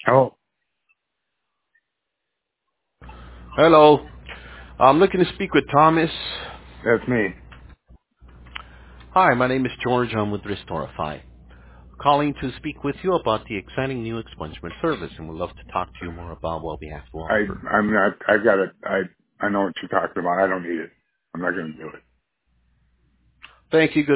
Oh, Hello. I'm looking to speak with Thomas. that's me. Hi, my name is George. I'm with Restorify. Calling to speak with you about the exciting new expungement service, and we'd love to talk to you more about what we have to offer. I'm not, I've got it. I know what you're talking about. I don't need it. I'm not going to do it. Thank you.